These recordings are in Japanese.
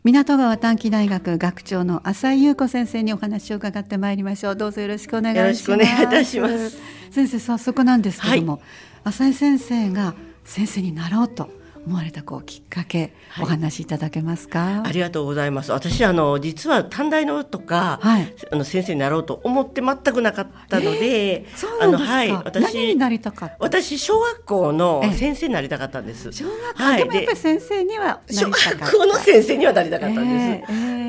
港川短期大学学長の浅井優子先生にお話を伺ってまいりましょう。どうぞよろしくお願いします。 よろしくお願いいたします。 先生、早速なんですけども、 はい、 浅井先生が先生になろうと思われたきっかけ、お話しいただけますか？ ありがとうございます。私実は短大のとか、先生になろうと思って全くなかったので、 そうなんですか。 はい、 何になりたかった？ 私小学校の先生になりたかったんです。 小学校、でもやっぱり先生にはなりたかった。 小学校の先生にはなりたかったんです。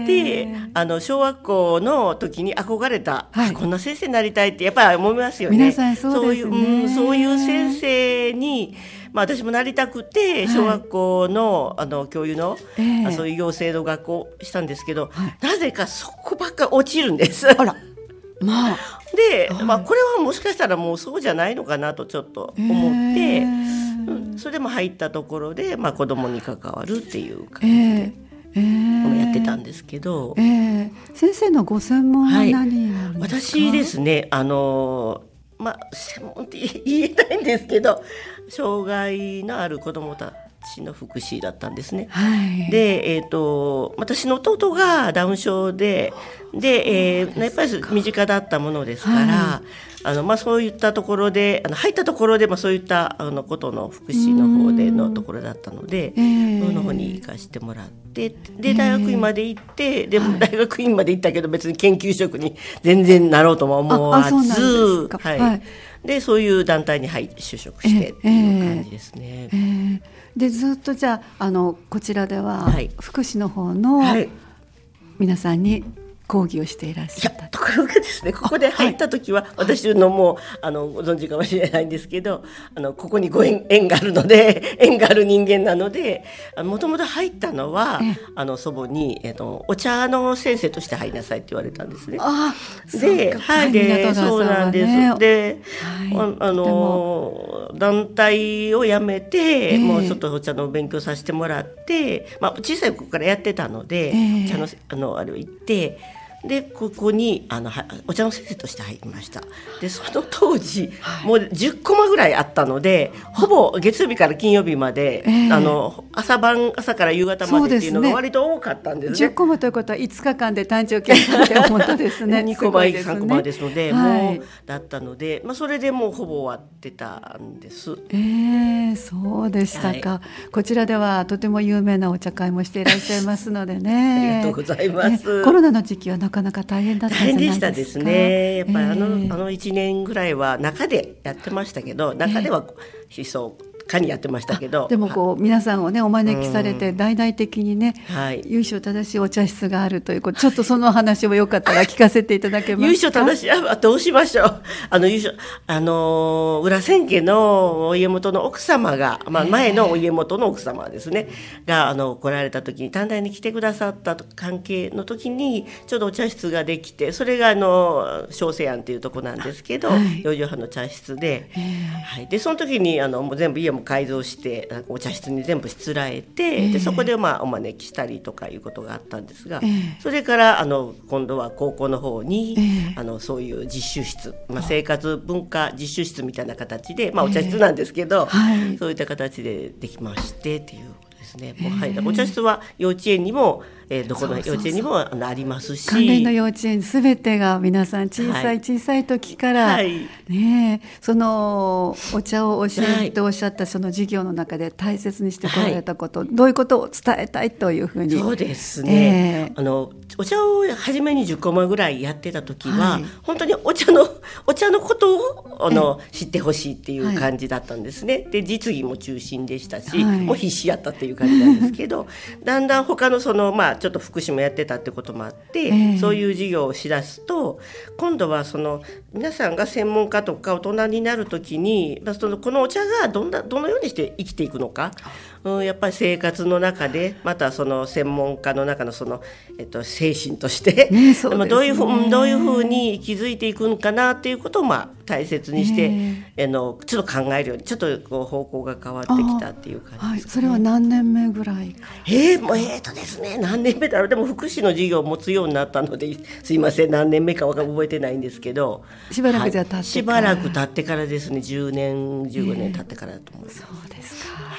で、小学校の時に憧れた、こんな先生になりたいってやっぱり思いますよね。 皆さんそうですね。 そういう先生に私もなりたくて、小学校の教諭の、そういう養成の学校したんですけど、なぜかそこばっか落ちるんです。 あら、 で、これはもしかしたらもうそうじゃないのかなとちょっと思って、それでも入ったところで、子供に関わるっていう感じで、やってたんですけど、 先生のご専門は何になるんですか？ 私ですね、専門って言えないんですけど、障害のある子どもたちの福祉だったんですね。で、私の弟がダウン症で、やっぱり身近だったものですから、そういったところで入ったところで、そういったことの福祉の方でのところだったので、その方に行かせてもらって、で大学院まで行って、でも大学院まで行ったけど別に研究職に全然なろうとも思わず、でそういう団体に就職してっていう感じですね。 でずっとじゃあこちらでは福祉の方の皆さんに講義をしていらっしゃった。 ところがですね、ここで入った時は、私のもうご存知かもしれないんですけど、ここに縁があるので、縁がある人間なので、もともと入ったのは祖母に、お茶の先生として入りなさいって言われたんですね。で、そうなんです。で、団体を辞めて、もうちょっとお茶の勉強させてもらって、小さい頃からやってたので、茶のあれを行って、でここにお茶の先生として入りました。でその当時、もう10コマぐらいあったので、ほぼ月曜日から金曜日まで、朝から夕方までっていうのが割と多かったんですね。 10コマということは5日間で単調計算って思ったですね。 2コマ3コマですので、もうだったので、それでもうほぼ終わってたんです。 そうでしたか。こちらではとても有名なお茶会もしていらっしゃいますのでね。 ありがとうございます。 コロナの時期はなかなか大変だったんじゃないですか？ 大変でしたですね。やっぱり1年ぐらいは中でやってましたけど、中ではひそかにやってましたけど、 でも皆さんをねお招きされて大々的にね、由緒正しいお茶室があるということ、ちょっとその話をよかったら聞かせていただけますか？ 由緒正しい、どうしましょう。裏千家のお家元の奥様が、前のお家元の奥様ですねが来られた時に、短大に来てくださった関係の時にちょうどお茶室ができて、それが小生庵っていうとこなんですけど、四畳半の茶室で、でその時にもう全部家も改造してお茶室に全部しつらえて、でそこでお招きしたりとかいうことがあったんですが、それから今度は高校の方に、そういう実習室、生活文化実習室みたいな形で、お茶室なんですけど、そういった形でできましてっていうですね。お茶室は幼稚園にも、どこの幼稚園にもありますし、 関連の幼稚園すべてが皆さん小さい時から、そのお茶を教えておっしゃったその授業の中で大切にしてこられたこと、どういうことを伝えたいというふうに。 そうですね、お茶を初めに10コマぐらいやってた時は、本当にお茶のことを知ってほしいっていう感じだったんですね。で実技も中心でしたし、もう必死やったっていう感じなんですけどだんだん他のちょっと福祉もやってたってこともあって、そういう授業をしだすと、今度は皆さんが専門家とか大人になるときに、このお茶がどのようにして生きていくのか、やっぱり生活の中で、またその専門家の中の精神として、どういうふうに気づいていくのかなっていうことを大切にして、ちょっと考えるように、ちょっと方向が変わってきたっていう感じですかね。 それは何年目ぐらいか？ ですね、何年目だろう。でも福祉の授業を持つようになったので、すいません、何年目か覚えてないんですけど、 しばらくじゃ経ってから、 しばらく経ってからですね。10年15年経ってからだと思います。 そうですか。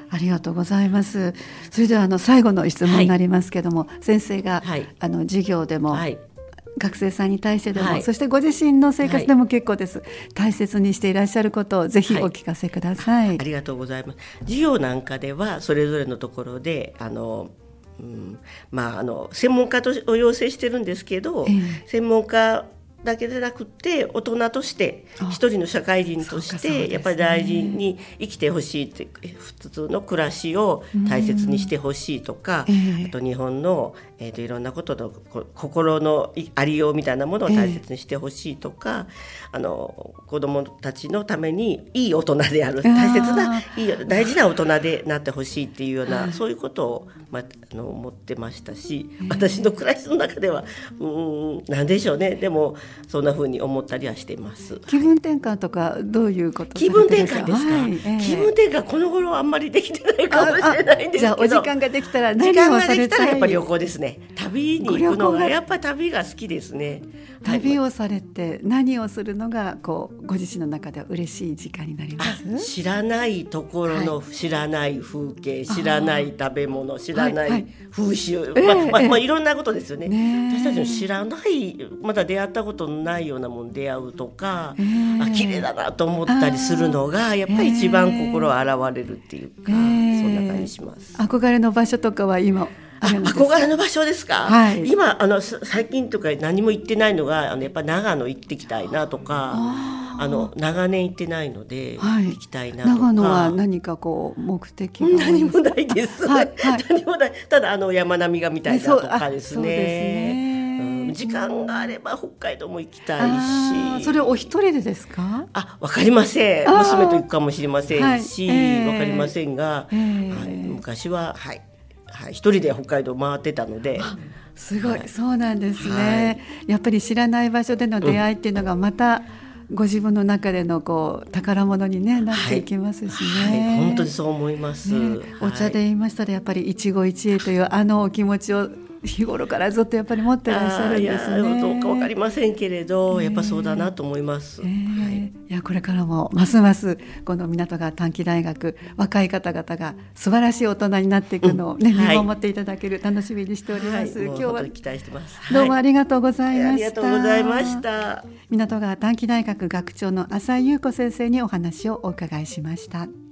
ありがとうございます。それでは最後の質問になりますけども、先生が、授業でも、学生さんに対してでも、そしてご自身の生活でも結構です、大切にしていらっしゃることをぜひお聞かせください。 ありがとうございます。授業なんかではそれぞれのところで専門家を養成してるんですけど、専門家だけでなくて大人として一人の社会人としてやっぱり大事に生きてほしいって、普通の暮らしを大切にしてほしいとか、あと日本の、いろんなことの心のありようみたいなものを大切にしてほしいとか、子どもたちのためにいい大人である、大切な大事な大人でなってほしいっていうような、そういうことを、思ってましたし、私の暮らしの中ではなんでしょうね、でもそんな風に思ったりはしています。 気分転換とかどういうこと気分転換ですか？気分転換この頃あんまりできてないかもしれないんですけど、 じゃあお時間ができたら何をされたい？時間ができたらやっぱり旅行ですね。旅に行くのがやっぱ旅が好きですね。 旅をされて何をするのがご自身の中では嬉しい時間になります？ 知らないところの、知らない風景、知らない食べ物、知らない風習、いろんなことですよね。私たちの知らない、まだ出会ったことのないようなものに出会うとか、綺麗だなと思ったりするのがやっぱり一番心洗われるっていうか、そんな感じします。 憧れの場所とかは今憧れの場所ですか？今最近とか何も行ってないのがやっぱ長野行ってきたいなとか、長年行ってないので行きたいなとか。 長野は何か目的が何もないです、何もない。ただ山並みが見たいなとかですね。時間があれば北海道も行きたいし。 それお一人でですか？ わかりません。娘と行くかもしれませんし、わかりませんが、昔は一人で北海道回ってたので。 すごい、そうなんですね。やっぱり知らない場所での出会いっていうのがまたご自分の中での宝物に、なっていきますしね。 本当にそう思います。 お茶で言いましたらやっぱり一期一会というお気持ちを日頃からずっとやっぱり持ってらっしゃるんですね。 どうか分かりませんけれど、やっぱそうだなと思います。 いやこれからもますますこの港川短期大学若い方々が素晴らしい大人になっていくのを見守っていただける、楽しみにしております。今日は期待してます。 どうもありがとうございました。 ありがとうございました。 港川短期大学学長の浅井優子先生にお話をお伺いしました。